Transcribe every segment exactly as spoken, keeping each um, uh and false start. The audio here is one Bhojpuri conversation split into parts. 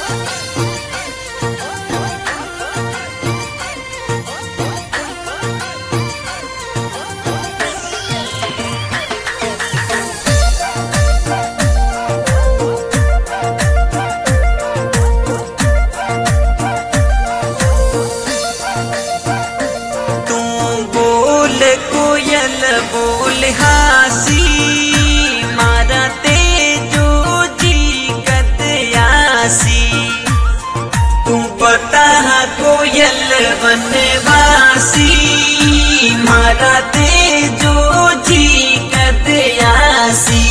बोल हासी मारा तेजो जी कदयासी तू बता कोयल वनवासी मारा तेजो जी कदयासी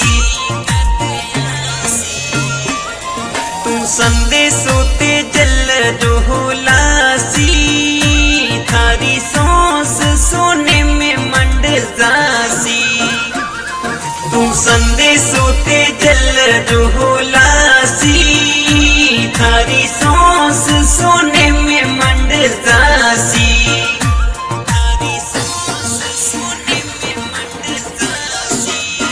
तू संदेशो ते जल जोलासी थारी सांस सोने में मंडसासी तू संदेशो ते जल जोलासी थारी सांस सोने में मंडसासी थारी सांस सोने में मंडसासी।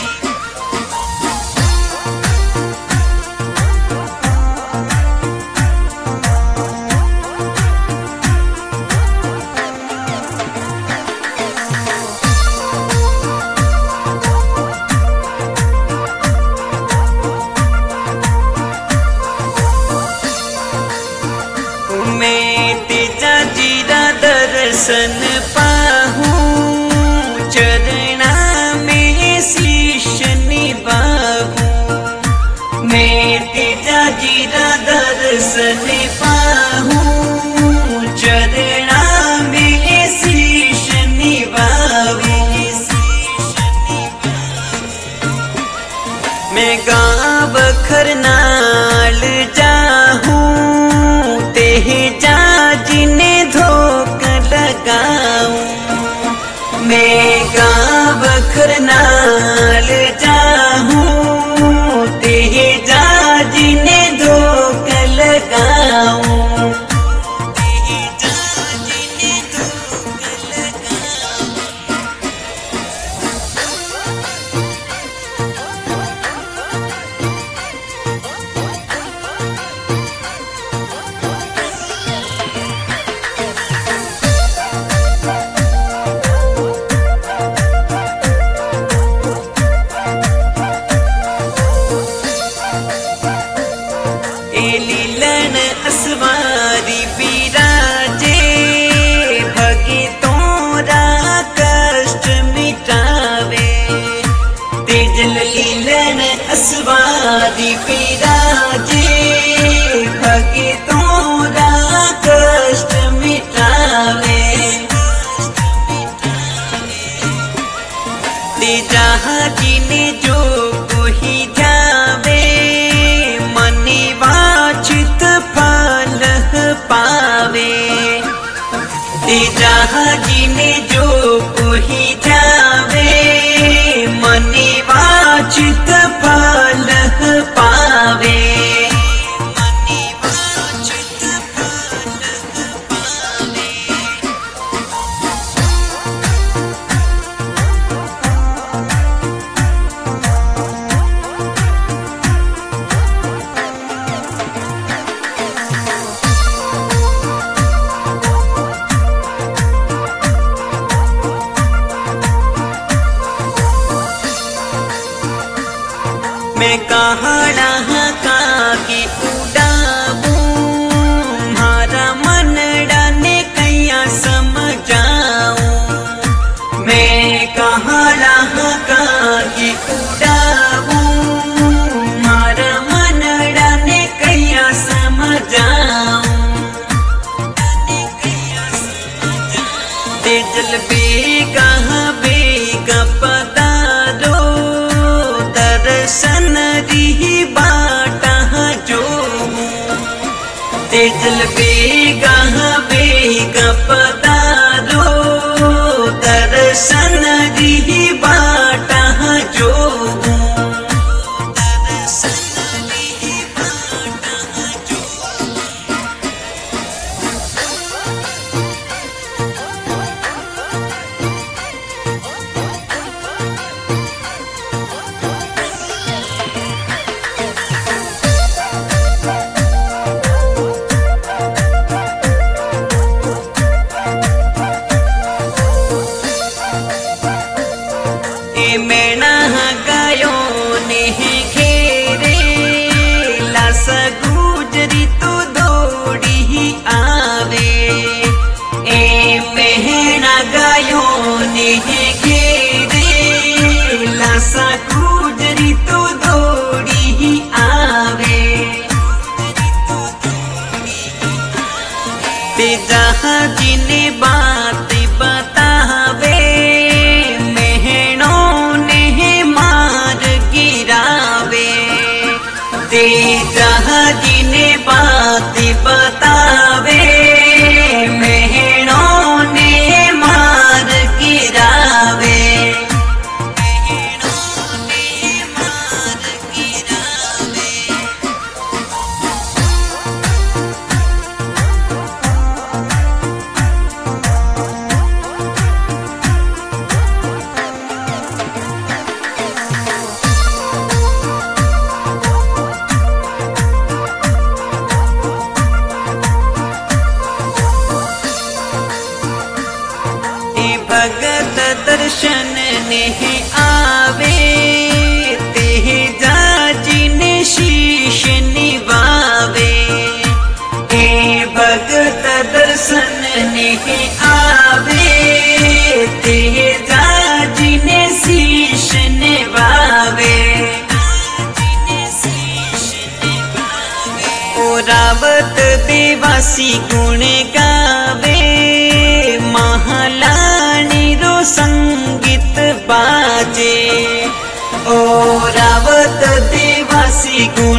मैं तेजा जीरा दर्शन पाहूं चरणा में शीश निभाऊं मैं तेजा जीरा दर्शन पाहूं चरणा में शीश निभाऊं मैं गाँव खरनाल जाहूं तेह जा जिन्हें धोख लगाऊं मैं गाँव खरनाल जाहूं तेह जा जिन्हें धोख लगाऊं तेह जा जिन्हें धोख लगाऊं। लीलन असवारी बिराजे भगतों कष्ट मिटावे तेजल लीलन असवारी बिराजे भगतों कष्ट मिटावे तेजा जिने जो कोई जावे मनी वांछित फल पावे तेजा जिने जो कोई जावे मनी वांछित फल पावे मनी वांछित फल पावे। मैं कहाड़ा का की उड़ाऊं मारा मन डाने कैया समझाऊं मैं कहाड़ा का की उड़ाऊं मारा मन डाने कैया समझाऊं तेजल बेगा बेगा पता दो दर्शन री बाटा जो तेजल बेगा बेगा पता दो दर्शन री बाटा जो दर्शन री बाटा जो। जहाँ जिने बात बतावे मेहणों ने मार गिरावे। मेहणों ने मार गिरावे। भगत दर्शन ने आवे तेह जाजिन शीश निभावे। हे भगत दर्शन ने आवे तेह जाजिन शीश निभावे। ओ रावत देवासी गुण गावे महालानी रो संगीत बाजे। ओ रावत देवासी गुण